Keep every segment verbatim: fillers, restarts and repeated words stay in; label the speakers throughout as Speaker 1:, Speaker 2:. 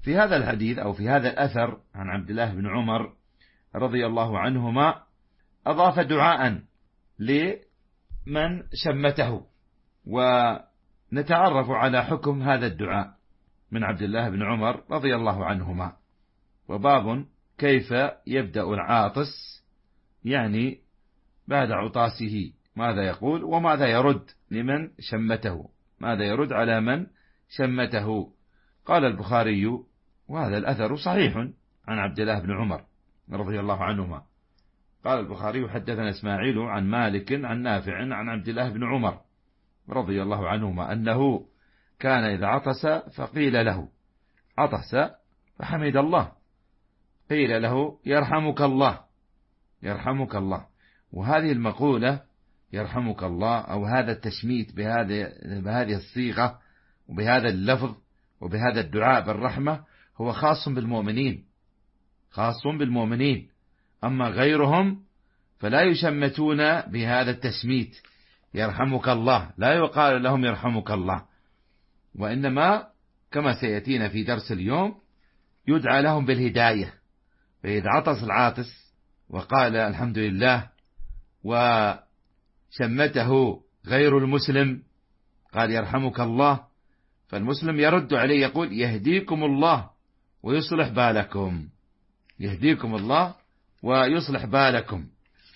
Speaker 1: في هذا الحديث أو في هذا الأثر عن عبد الله بن عمر رضي الله عنهما أضاف دعاء لمن شمته، ونتعرف على حكم هذا الدعاء من عبد الله بن عمر رضي الله عنهما. وباب كيف يبدأ العاطس، يعني بعد عطاسه ماذا يقول وماذا يرد لمن شمته، ماذا يرد على من شمته. قال البخاري وهذا الأثر صحيح عن عبد الله بن عمر رضي الله عنهما. قال البخاري حدثنا إسماعيل عن مالك عن نافع عن عبد الله بن عمر رضي الله عنهما أنه كان إذا عطس فقيل له، عطس فحمد الله، قيل له يرحمك الله، يرحمك الله. وهذه المقولة يرحمك الله أو هذا التشميت بهذه بهذه الصيغة وبهذا اللفظ وبهذا الدعاء بالرحمة هو خاص بالمؤمنين، خاص بالمؤمنين. أما غيرهم فلا يشمتون بهذا التشميت يرحمك الله، لا يقال لهم يرحمك الله، وإنما كما سيأتينا في درس اليوم يدعى لهم بالهداية. فإذا عطس العاطس وقال الحمد لله وشمته غير المسلم قال يرحمك الله، فالمسلم يرد عليه يقول يهديكم الله ويصلح بالكم، يهديكم الله ويصلح بالكم.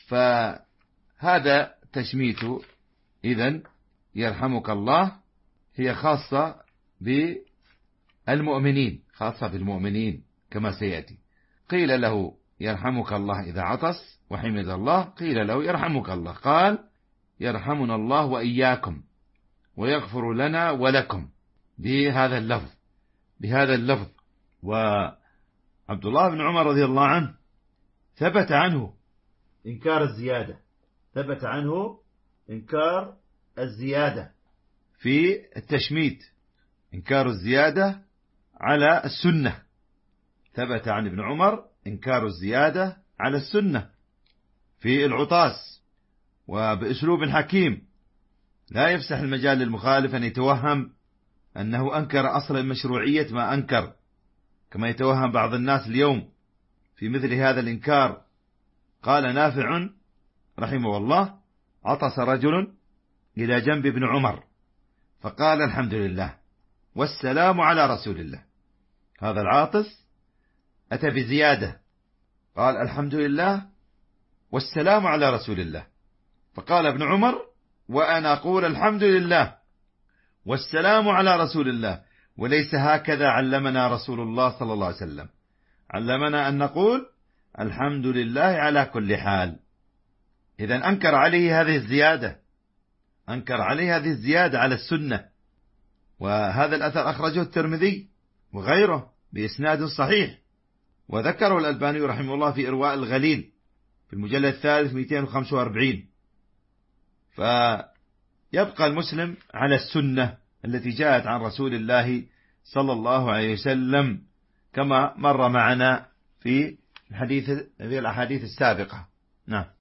Speaker 1: فهذا تشميت إذن يرحمك الله هي خاصة بالمؤمنين، خاصة بالمؤمنين كما سيأتي. قيل له يرحمك الله إذا عطس وحمد الله، قيل له يرحمك الله، قال يرحمنا الله وإياكم ويغفر لنا ولكم بهذا اللفظ، بهذا اللفظ. وعبد الله بن عمر رضي الله عنه ثبت عنه إنكار الزيادة، ثبت عنه إنكار الزيادة في التشميت، إنكار الزيادة على السنة. ثبت عن ابن عمر إنكار الزيادة على السنة في العطاس وبأسلوب حكيم لا يفسح المجال للمخالف أن يتوهم أنه أنكر أصل مشروعية ما أنكر، كما يتوهم بعض الناس اليوم في مثل هذا الإنكار. قال نافع رحمه الله عطس رجل إلى جنب ابن عمر فقال الحمد لله والسلام على رسول الله. هذا العاطس أتى بزيادة، قال الحمد لله والسلام على رسول الله، فقال ابن عمر وأنا أقول الحمد لله والسلام على رسول الله، وليس هكذا علمنا رسول الله صلى الله عليه وسلم، علمنا أن نقول الحمد لله على كل حال. إذن أنكر عليه هذه الزيادة، أنكر عليه هذه الزيادة على السنة. وهذا الأثر أخرجه الترمذي وغيره بإسناد صحيح، وذكره الألباني رحمه الله في إرواء الغليل في المجلد الثالث مئتين وخمسة وأربعين. فيبقى المسلم على السنة التي جاءت عن رسول الله صلى الله عليه وسلم كما مر معنا في الحديث في الأحاديث السابقة. نعم.